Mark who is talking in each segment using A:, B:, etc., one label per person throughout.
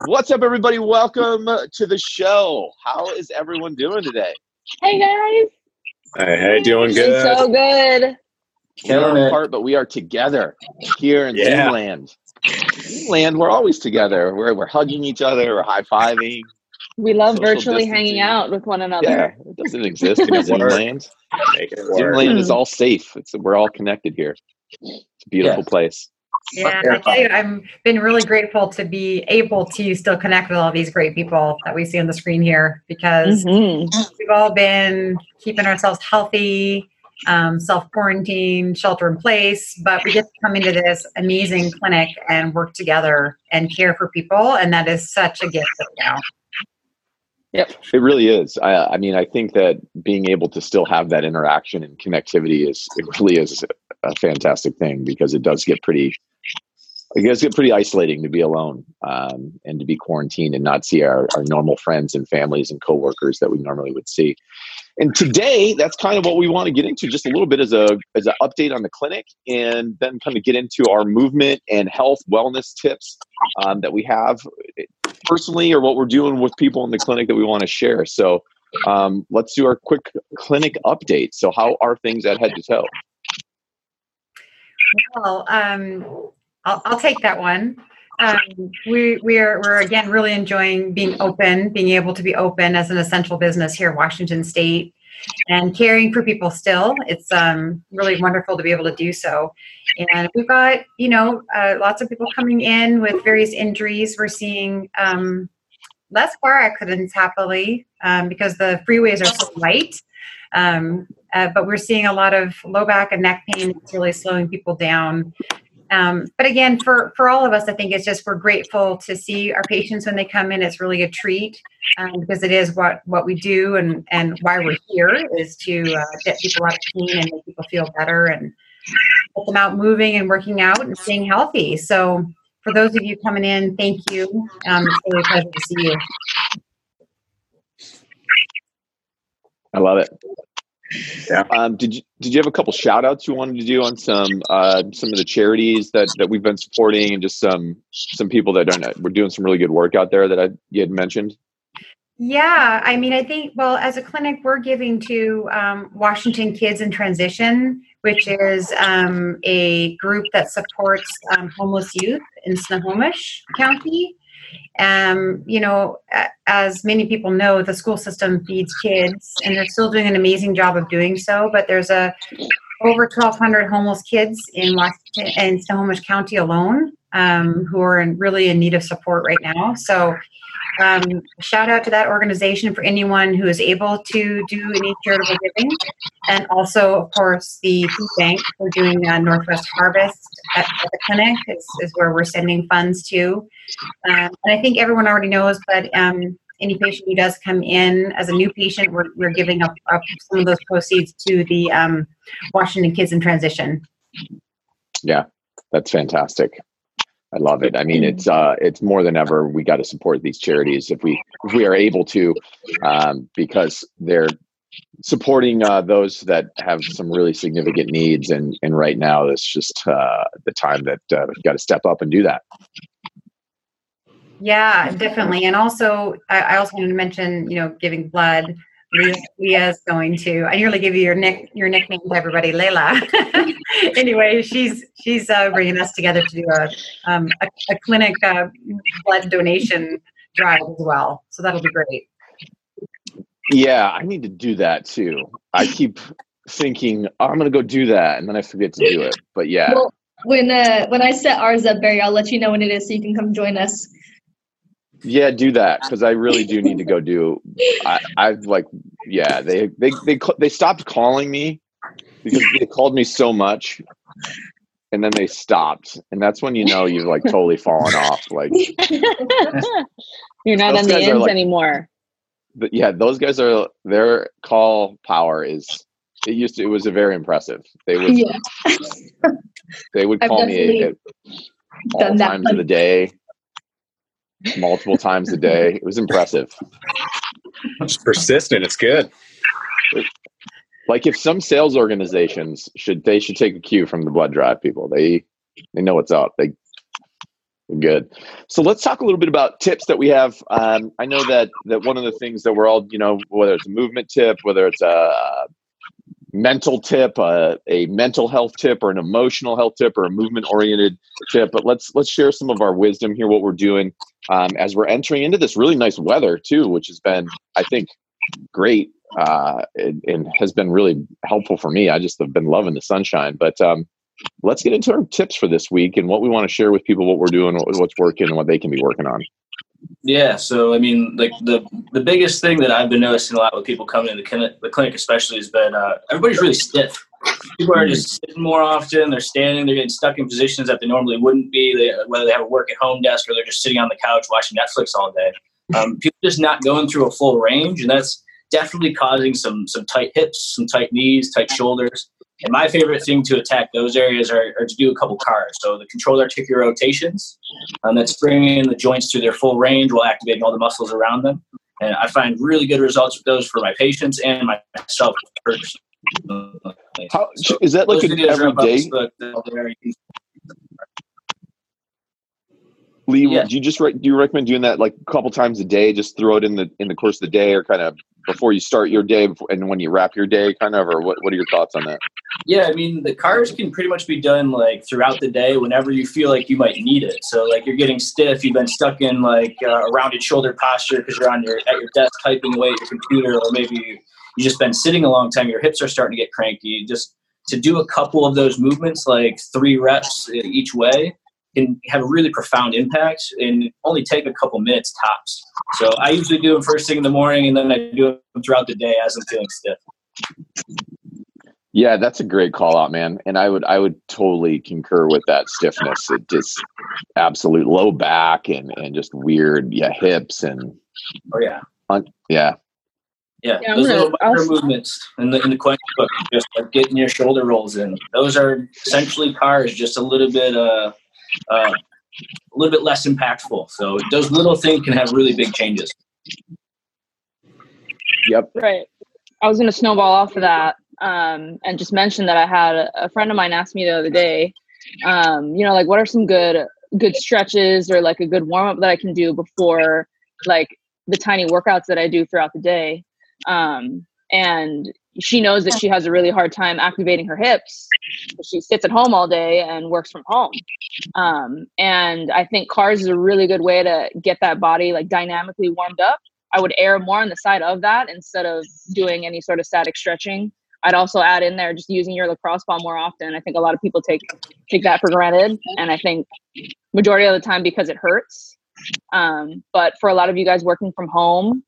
A: What's up, everybody? Welcome to the show. How is everyone doing today?
B: Hey, guys.
C: Hey, doing good.
B: It's so good.
A: We are apart, but we are together here in Zoomland. Zoomland, we're always together. We're hugging each other, we're high-fiving.
B: We love
A: Social
B: virtually
A: distancing.
B: hanging out with one another.
A: Yeah, it doesn't exist in Zoomland. Zoomland is all safe. We're all connected here. It's a beautiful place.
D: Yeah, I tell you, I've been really grateful to be able to still connect with all these great people that we see on the screen here, because we've all been keeping ourselves healthy, self-quarantine, shelter in place, but we get to come into this amazing clinic and work together and care for people, and that is such a gift right now.
A: Yep, it really is. I mean, I think that being able to still have that interaction and connectivity really is a fantastic thing, because it does get pretty isolating to be alone and to be quarantined and not see our normal friends and families and coworkers that we normally would see. And today, that's kind of what we want to get into, just a little bit as an update on the clinic, and then kind of get into our movement and health wellness tips that we have personally, or what we're doing with people in the clinic that we want to share. So let's do our quick clinic update. So how are things at Head to Toe?
D: Well, I'll take that one. We're again really enjoying being able to be open as an essential business here in Washington State, and caring for people still. It's really wonderful to be able to do so. And we've got, lots of people coming in with various injuries. We're seeing less car accidents, happily, because the freeways are so light. But we're seeing a lot of low back and neck pain that's really slowing people down. But again, for all of us, I think it's just, we're grateful to see our patients when they come in. It's really a treat, because it is what we do, and why we're here is to get people out of pain and make people feel better and get them out moving and working out and staying healthy. So for those of you coming in, thank you. It's really a pleasure to see you.
A: I love it. Yeah. Did you have a couple shout outs you wanted to do on some of the charities that we've been supporting, and just some people that we're doing some really good work out there that you had mentioned?
D: Yeah, I mean, I think, well, as a clinic, we're giving to Washington Kids in Transition, which is a group that supports homeless youth in Snohomish County. As many people know, the school system feeds kids, and they're still doing an amazing job of doing so. But there's over 1,200 homeless kids in Washington and Snohomish County alone who are really in need of support right now. So shout out to that organization for anyone who is able to do any charitable giving. And also, of course, the food bank. We're doing Northwest Harvest at the clinic is where we're sending funds to. And I think everyone already knows, but any patient who does come in as a new patient, we're giving up some of those proceeds to the Washington Kids in Transition. Yeah,
A: that's fantastic. I love it. I mean, it's more than ever, we got to support these charities if we are able to, because they're supporting those that have some really significant needs, and right now it's just the time that we've got to step up and do that.
D: Yeah, definitely. And also, I also wanted to mention, giving blood. Leah's going to. I nearly give you your nickname to everybody, Layla. Anyway, she's bringing us together to do a clinic blood donation drive as well. So that'll be great.
A: Yeah, I need to do that too. I keep thinking, I'm going to go do that, and then I forget to do it. But yeah.
E: Well, when I set ours up, Barry, I'll let you know when it is so you can come join us.
A: Yeah, do that, because I really do need to go do. They stopped calling me because they called me so much, and then they stopped, and that's when you've like totally fallen off. Like
B: you're not on the ends anymore.
A: But yeah, those guys their call power is. It was very impressive. They would call me at all times of the day. Multiple times a day. It was impressive.
C: It's persistent. It's good.
A: Like, if some sales organizations should take a cue from the blood drive people. They know what's up. They Good. So let's talk a little bit about tips that we have. I know that one of the things that we're all, whether it's a movement tip, whether it's a mental tip, a mental health tip, or an emotional health tip, or a movement-oriented tip. But let's share some of our wisdom here, what we're doing as we're entering into this really nice weather too, which has been, I think, great and has been really helpful for me. I just have been loving the sunshine. But let's get into our tips for this week and what we want to share with people, what we're doing, what's working, and what they can be working on.
F: Yeah. So, I mean, like the biggest thing that I've been noticing a lot with people coming into the clinic especially has been everybody's really stiff. People are just sitting more often. They're standing. They're getting stuck in positions that they normally wouldn't be, whether they have a work-at-home desk or they're just sitting on the couch watching Netflix all day. People just not going through a full range, and that's definitely causing some tight hips, some tight knees, tight shoulders. And my favorite thing to attack those areas are to do a couple CARs. So the controlled articular rotations, that's bringing the joints to their full range while activating all the muscles around them. And I find really good results with those for my patients and myself personally.
A: Is that like an everyday? Lee,
F: Yeah.
A: do you recommend doing that like a couple times a day? Just throw it in the course of the day, or kind of before you start your day and when you wrap your day, kind of, or what are your thoughts on that?
F: Yeah, I mean, the CARs can pretty much be done like throughout the day whenever you feel like you might need it. So like you're getting stiff, you've been stuck in like a rounded shoulder posture because you're at your desk typing away at your computer, or maybe you just been sitting a long time, your hips are starting to get cranky. Just to do a couple of those movements, like 3 reps each way, can have a really profound impact and only take a couple minutes tops. So I usually do them first thing in the morning, and then I do them throughout the day as I'm feeling stiff.
A: Yeah, that's a great call out, man. And I would totally concur with that stiffness. It just absolute low back and just weird, hips and
F: Yeah, those little micro movements in the Quench book, just like getting your shoulder rolls in. Those are essentially CARs, just a little bit less impactful. So those little things can have really big changes.
A: Yep.
B: Right. I was going to snowball off of that and just mention that I had a friend of mine ask me the other day, like what are some good stretches or like a good warm up that I can do before like the tiny workouts that I do throughout the day. And she knows that she has a really hard time activating her hips. She sits at home all day and works from home. And I think CARs is a really good way to get that body like dynamically warmed up. I would err more on the side of that instead of doing any sort of static stretching. I'd also add in there just using your lacrosse ball more often. I think a lot of people take that for granted. And I think majority of the time because it hurts. But for a lot of you guys working from home,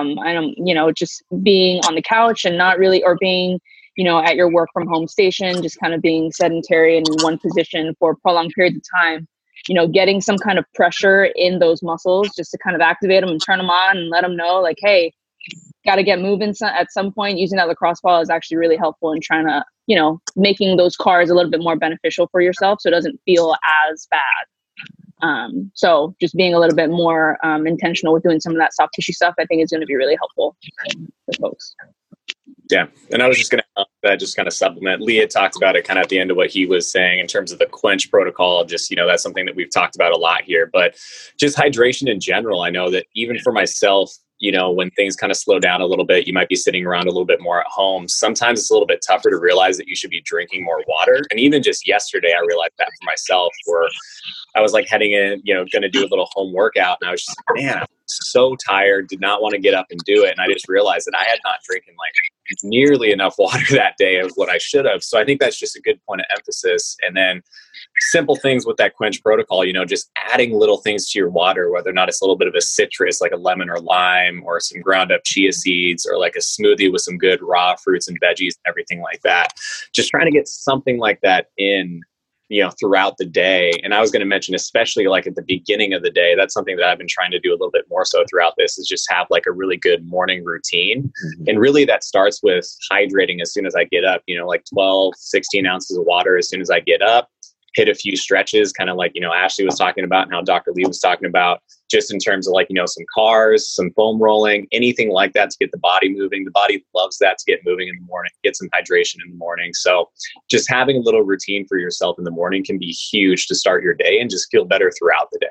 B: just being on the couch and not really, or being, at your work from home station, just kind of being sedentary in one position for prolonged periods of time, getting some kind of pressure in those muscles just to kind of activate them and turn them on and let them know like, hey, got to get moving at some point. Using that lacrosse ball is actually really helpful in trying to, making those CARs a little bit more beneficial for yourself so it doesn't feel as bad. So just being a little bit more intentional with doing some of that soft tissue stuff, I think is going to be really helpful for folks.
C: Yeah. And I was just going to just kind of supplement. Leah talked about it kind of at the end of what he was saying in terms of the Quench protocol. Just, that's something that we've talked about a lot here, but just hydration in general. I know that even for myself, when things kind of slow down a little bit, you might be sitting around a little bit more at home. Sometimes it's a little bit tougher to realize that you should be drinking more water. And even just yesterday, I realized that for myself, where I was like heading in, going to do a little home workout. And I was just, man, I'm so tired, did not want to get up and do it. And I just realized that I had not drinking like nearly enough water that day of what I should have. So I think that's just a good point of emphasis. And then simple things with that Quench protocol, just adding little things to your water, whether or not it's a little bit of a citrus, like a lemon or lime, or some ground up chia seeds, or like a smoothie with some good raw fruits and veggies and everything like that. Just trying to get something like that in, throughout the day. And I was going to mention, especially like at the beginning of the day, that's something that I've been trying to do a little bit more so throughout this, is just have like a really good morning routine. Mm-hmm. And really that starts with hydrating as soon as I get up, like 12, 16 ounces of water as soon as I get up. hit a few stretches, kind of like, Ashley was talking about and how Dr. Lee was talking about, just in terms of like, some cars, some foam rolling, anything like that to get the body moving. The body loves that to get moving in the morning, get some hydration in the morning. So just having a little routine for yourself in the morning can be huge to start your day and just feel better throughout the day.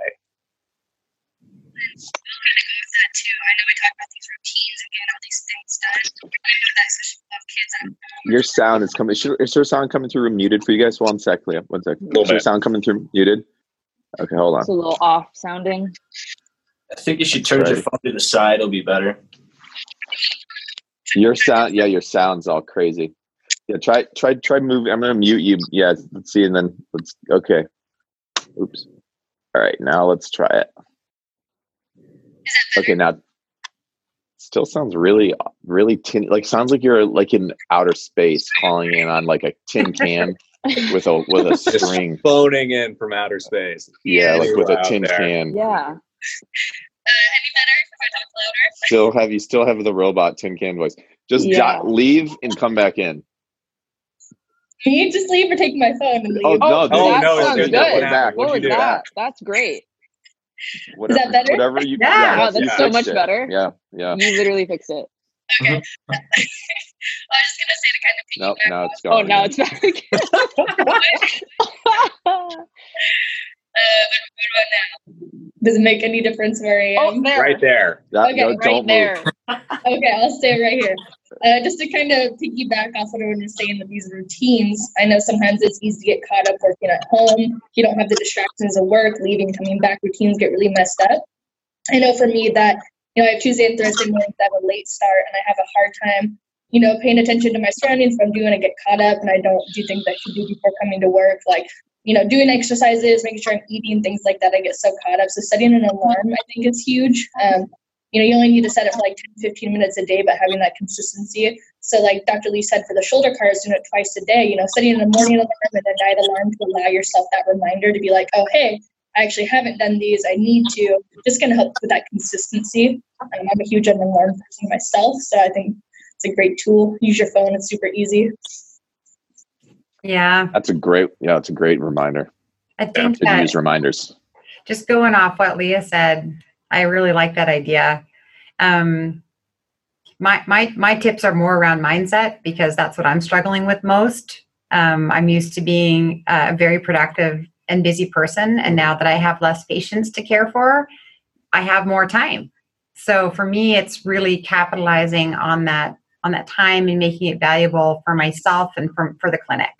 E: Too. I know we talk about these routines and getting all these things done. I know that especially with kids at home.
A: Your sound is coming. Is there sound coming through muted for you guys? One sec, Leah. One sec. Is there sound coming through muted? Okay, hold on.
B: It's a little off sounding.
F: I think you should turn your phone to the side. It'll be better.
A: Your sound, yeah, your sound's all crazy. Yeah, try moving. I'm gonna mute you. Yeah, let's see, and then okay. Oops. All right, now let's try it. Okay, now still sounds really, really tin. Like sounds like you're like in outer space, calling in on like a tin can with a string,
C: phoning in from outer space.
A: Yeah, like with a tin can.
B: Yeah.
E: Any better if I talk louder?
A: You still have the robot tin can voice. Just leave and come back in.
E: Can you just leave or take my phone and leave?
A: Oh no!
B: That sounds
A: good.
B: What was that? That's great.
A: Whatever,
E: is that better?
A: Whatever you.
B: Yeah, wow, that's so much better.
A: Yeah.
B: You literally fixed it.
E: Okay. I was just gonna say to kind of
A: Nope, now it's
B: Oh,
A: gone.
B: now it's back again.
E: What about now? Does it make any difference where I am?
B: Oh, there.
C: Right there.
E: Okay,
A: don't
B: Right
A: move.
B: there.
E: Okay, I'll stay right here. Just to kind of piggyback off what everyone was saying with these routines, I know sometimes it's easy to get caught up working at home. You don't have the distractions of work, leaving, coming back, routines get really messed up. I know for me that, I have Tuesday and Thursday mornings that have a late start, and I have a hard time, paying attention to my surroundings. If I'm doing, I get caught up, and I don't do things I should do before coming to work, like, doing exercises, making sure I'm eating, things like that. I get so caught up. So setting an alarm, I think, is huge. You only need to set it for like 10, 15 minutes a day, but having that consistency. So like Dr. Lee said, for the shoulder cars, doing it twice a day, setting a morning alarm and a night alarm to allow yourself that reminder to be like, oh, hey, I actually haven't done these. I need to. Just going to help with that consistency. I'm a huge alarm person myself, so I think it's a great tool. Use your phone. It's super easy.
D: Yeah.
A: It's a great reminder.
D: I think
A: to use reminders.
D: Just going off what Leah said, I really like that idea. My tips are more around mindset because that's what I'm struggling with most. I'm used to being a very productive and busy person, and now that I have less patients to care for, I have more time. So for me, it's really capitalizing on that time and making it valuable for myself and for the clinic.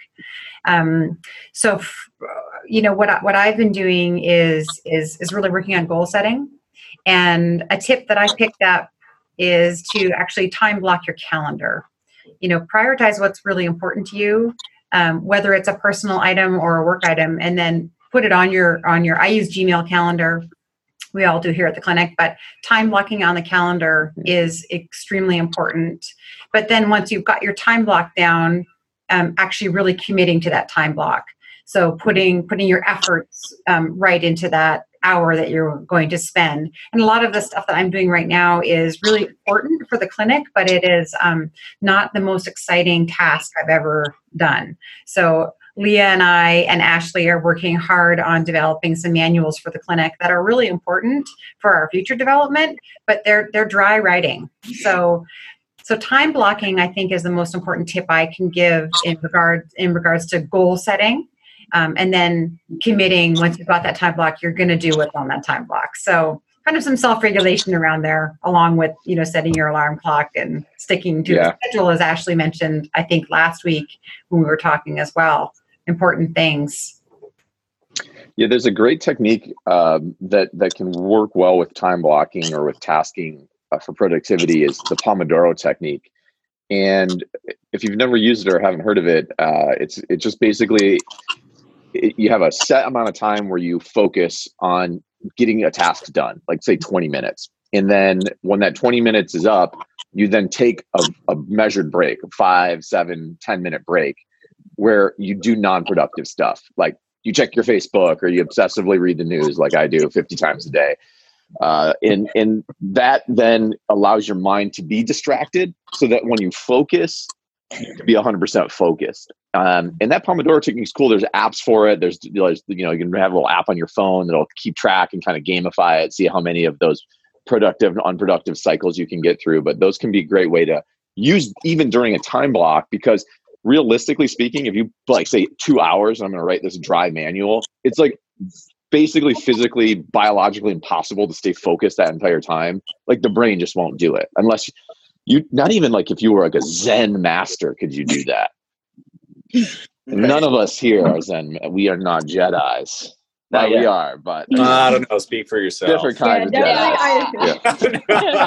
D: What I've been doing is really working on goal setting. And a tip that I picked up is to actually time block your calendar. Prioritize what's really important to you, whether it's a personal item or a work item, and then put it on your. I use Gmail calendar. We all do here at the clinic, but time blocking on the calendar is extremely important. But then once you've got your time block down, actually really committing to that time block. So putting your efforts right into that hour that you're going to spend. And a lot of the stuff that I'm doing right now is really important for the clinic, but it is not the most exciting task I've ever done. So Leah and I and Ashley are working hard on developing some manuals for the clinic that are really important for our future development, but they're dry writing. So time blocking, I think, is the most important tip I can give in regards to goal setting. And then committing, once you've got that time block, you're going to do what's on that time block. So kind of some self-regulation around there, along with, setting your alarm clock and sticking to the schedule, as Ashley mentioned, I think last week when we were talking as well. Important things.
A: Yeah, there's a great technique that can work well with time blocking or with tasking for productivity is the Pomodoro technique. And if you've never used it or haven't heard of it, it's just basically you have a set amount of time where you focus on getting a task done, like say 20 minutes. And then when that 20 minutes is up, you then take a measured break, a 5, 7, 10-minute break where you do non-productive stuff. Like you check your Facebook or you obsessively read the news like I do 50 times a day. And that then allows your mind to be distracted so that when you focus you can be 100% focused. And that Pomodoro technique is cool. There's apps for it. There's, you know, you can have a little app on your phone that'll keep track and kind of gamify it, see how many of those productive and unproductive cycles you can get through. But those can be a great way to use even during a time block, because realistically speaking, if you like say 2 hours, and I'm going to write this dry manual, it's like basically physically, biologically impossible to stay focused that entire time. Like the brain just won't do it unless you, not even like if you were like a Zen master, could you do that? None of us here are Zen. We are not Jedis. Well, we are, but
C: I don't know. Speak for yourself.
A: Different kind of Jedi.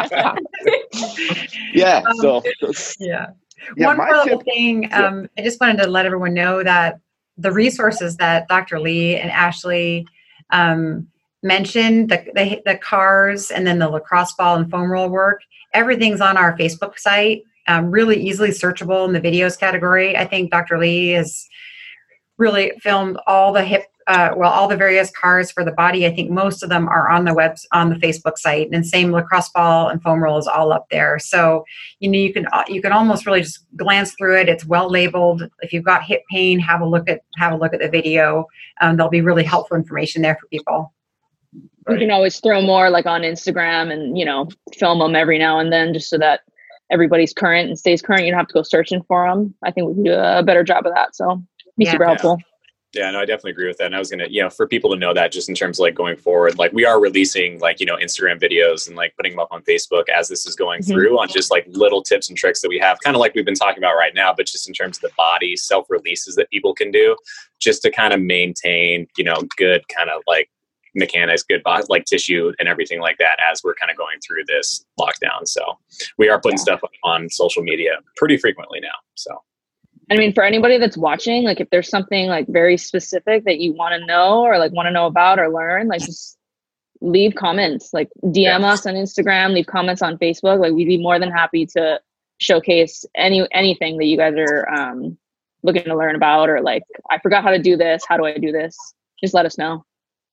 A: Yeah. So
D: yeah. One more little thing. I just wanted to let everyone know that the resources that Dr. Lee and Ashley mentioned, the cars and then the lacrosse ball and foam roll work, everything's on our Facebook site, really easily searchable in the videos category. I think Dr. Lee has really filmed all the all the various cars for the body. I think most of them are on the Facebook site, and same lacrosse ball and foam roll is all up there. So, you know, you can almost really just glance through it. It's well labeled. If you've got hip pain, have a look at the video. There'll be really helpful information there for people.
B: You can always throw more like on Instagram and, you know, film them every now and then just so that everybody's current and stays current. You don't have to go searching for them. I think we can do a better job of that. So be super helpful.
C: Yeah, no, I definitely agree with that. And I was going to, you know, for people to know that just in terms of like going forward, like we are releasing like, you know, Instagram videos and like putting them up on Facebook as this is going through on just like little tips and tricks that we have, kind of like we've been talking about right now, but just in terms of the body self-releases that people can do just to kind of maintain, you know, good kind of like mechanics, good like tissue and everything like that as we're kind of going through this lockdown. So we are putting stuff on social media pretty frequently now. So.
B: I mean, for anybody that's watching, like if there's something like very specific that you want to know or like want to know about or learn, like just leave comments, like DM us on Instagram, leave comments on Facebook. Like we'd be more than happy to showcase anything that you guys are looking to learn about, or like, I forgot how to do this. How do I do this? Just let us know.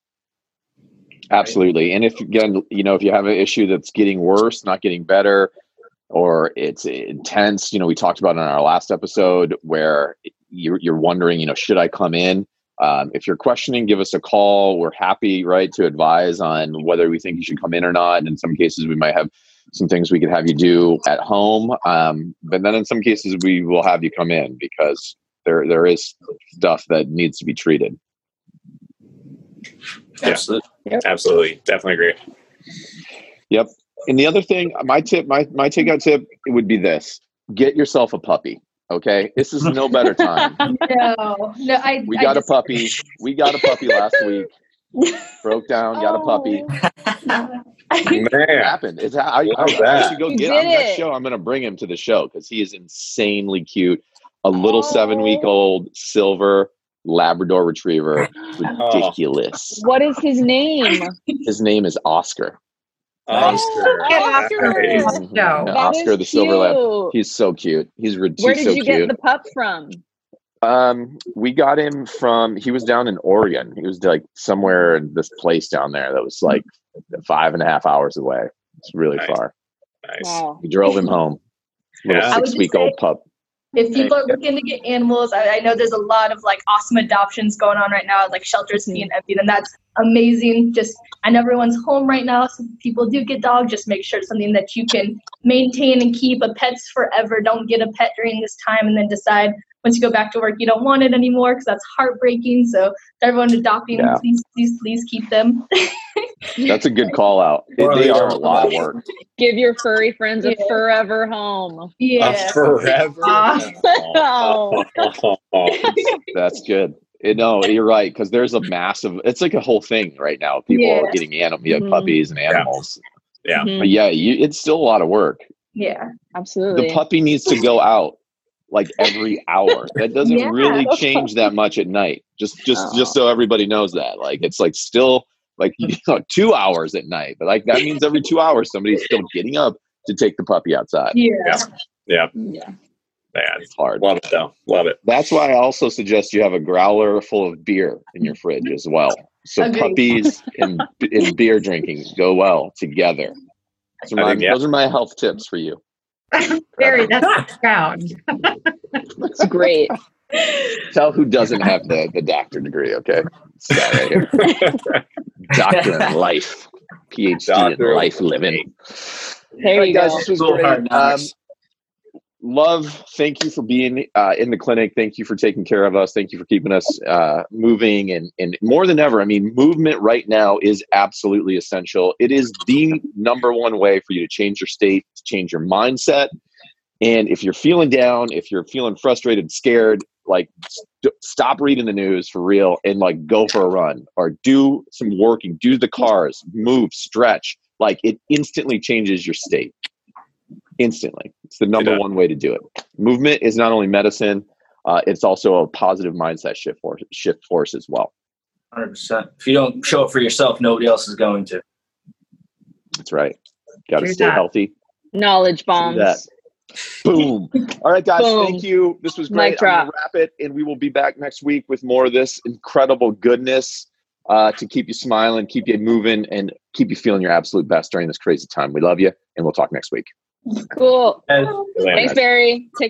A: Absolutely. And if, again, you know, if you have an issue that's getting worse, not getting better, or it's intense, you know, we talked about in our last episode where you're wondering, you know, should I come in? If you're questioning, give us a call. We're happy, right, to advise on whether we think you should come in or not. And in some cases, we might have some things we could have you do at home. But then in some cases, we will have you come in because there is stuff that needs to be treated.
C: Absolutely. Yep. Absolutely. Definitely agree.
A: Yep. And the other thing, my takeout tip, it would be this: get yourself a puppy. Okay, this is no better time. We got a puppy. We got a puppy last week. Broke down, got a puppy. It happened. I should go get on next show. I'm going to bring him to the show because he is insanely cute. A little 7-week-old silver Labrador Retriever. Ridiculous.
B: What is his name?
A: His name is Oscar.
C: Oscar.
A: Oscar the Silver Lab. He's so cute. He's so cute.
B: Where did you get the pup from?
A: We got him from, he was down in Oregon. He was like somewhere in this place down there that was like 5.5 hours away. It's really far.
C: Nice.
B: Wow.
A: We drove him home. Little 6-week-old pup.
E: If people are looking to get animals, I know there's a lot of like awesome adoptions going on right now, like shelters being emptied, and that's amazing. Just, I know everyone's home right now, so people do get dogs. Just make sure it's something that you can maintain and keep. A pet's forever. Don't get a pet during this time and then decide once you go back to work you don't want it anymore, because that's heartbreaking. So to everyone adopting, please keep them.
A: That's a good call out. They are a lot of work.
B: Give your furry friends a forever home.
E: Yeah.
C: A forever home.
A: That's good. No, you're right, because there's a massive, it's like a whole thing right now. People are getting puppies and animals.
C: Yeah.
A: But it's still a lot of work.
E: Yeah.
B: Absolutely.
A: The puppy needs to go out like every hour. That doesn't really change that much at night. Just so everybody knows that. Like it's like still like 2 hours at night, but like that means every 2 hours somebody's still getting up to take the puppy outside.
C: Yeah. Man,
A: it's hard.
C: Love it though. Love it.
A: That's why I also suggest you have a growler full of beer in your fridge as well. So puppies and beer drinking go well together. Those are my health tips for you.
D: Very, that's profound.
B: It's great.
A: Tell who doesn't have the doctor degree, okay? It's that right here. Doctor in life. PhD
C: Doctor
A: in life living.
B: There you
A: guys,
B: go.
A: this was
F: School
A: great.
F: hard knocks.
A: Love, thank you for being in the clinic. Thank you for taking care of us. Thank you for keeping us moving. And more than ever, I mean, movement right now is absolutely essential. It is the number one way for you to change your state, to change your mindset. And if you're feeling down, if you're feeling frustrated, scared, like stop reading the news for real and like go for a run or do some walking, do the cars, move, stretch. Like it instantly changes your state. Instantly. It's the number one way to do it. Movement is not only medicine, it's also a positive mindset shift force as well.
F: 100%. If you don't show up for yourself, nobody else is going to.
A: That's right. Got to
D: True
A: stay
D: that.
A: healthy.
B: Knowledge
A: Do that.
B: bombs.
A: Boom. All right, guys.
B: Boom.
A: Thank you. This was
B: Mic
A: great. I'm going
B: drop.
A: to wrap it, and we will be back next week with more of this incredible goodness to keep you smiling, keep you moving, and keep you feeling your absolute best during this crazy time. We love you, and we'll talk next week.
B: Cool.
F: And
B: Thanks, Barry. Take